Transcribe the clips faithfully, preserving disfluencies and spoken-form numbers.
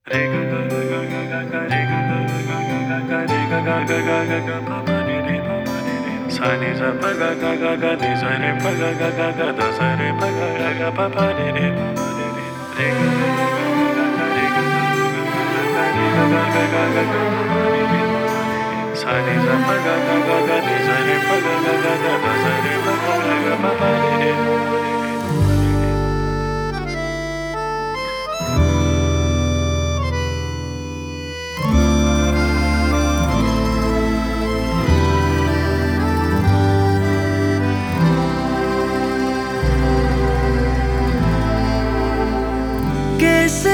कैसे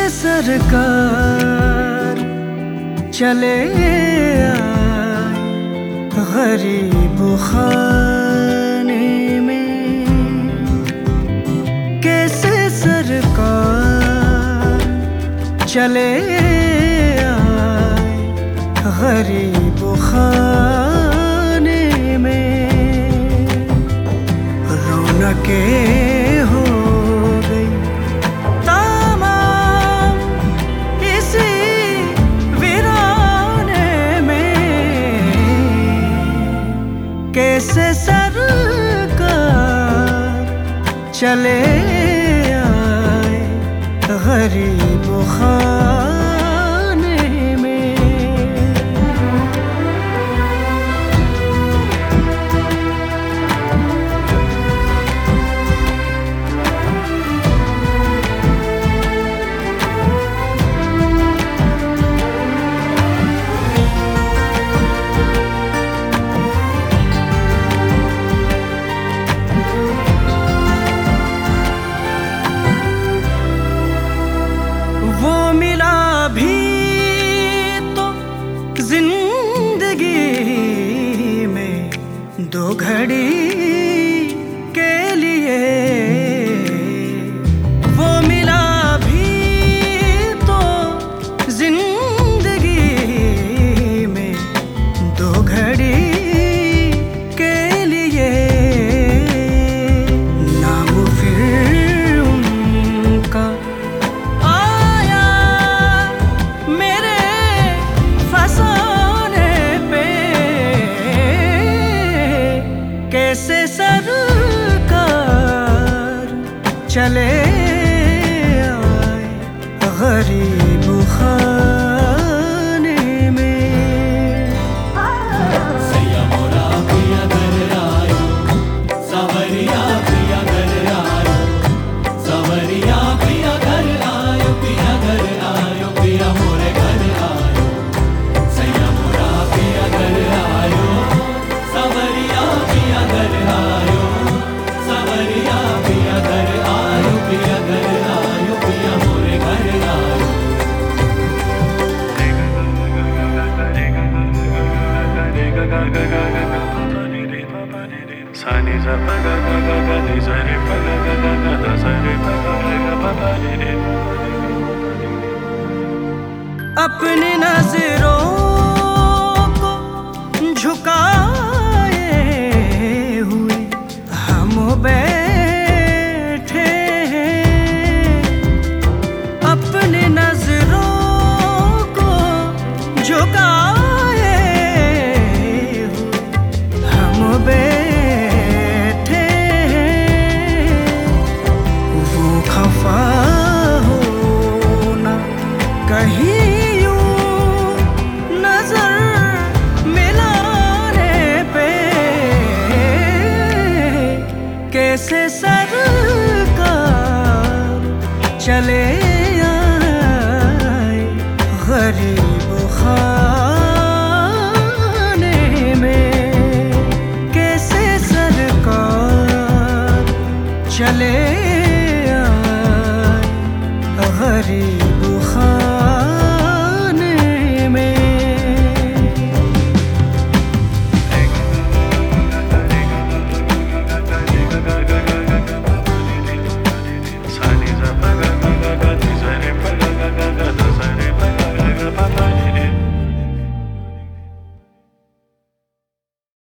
सरकार चले आए गरीब खाने में, कैसे सरकार चले आए गरीब खाने में। रौनकें हो गई तमाम इसी वीराने में, कैसे सरकार चले आए गरीब खाने में। वो मिला भी तो जिंदगी में दो घड़ी के लिए, वो मिला भी तो जिंदगी में दो घड़ी के लिए। नाम फिर उनका कैसे सरकार चले आए गरीब खाने में। सैया मोरा पिया घर आयो, सवरिया पिया घर आयो, सवरिया पिया घर आयो, पिया घर आयो, पिया मोरे घर आयो। सैया मोरा पिया घर आयो, सवरिया पिया घर आयो, सवरिया पिया घर आयो, पिया घर आयो, पिया मोरे घर आयो। अपनी नजरों को झुकाए हुए हम बैठे हैं, अपनी नजरों को झुकाए हुए हम बैठे हैं। वो खफा होना कहीं कैसे सरकार चले आए गरीब खाने में, कैसे सरकार चले आए गरीब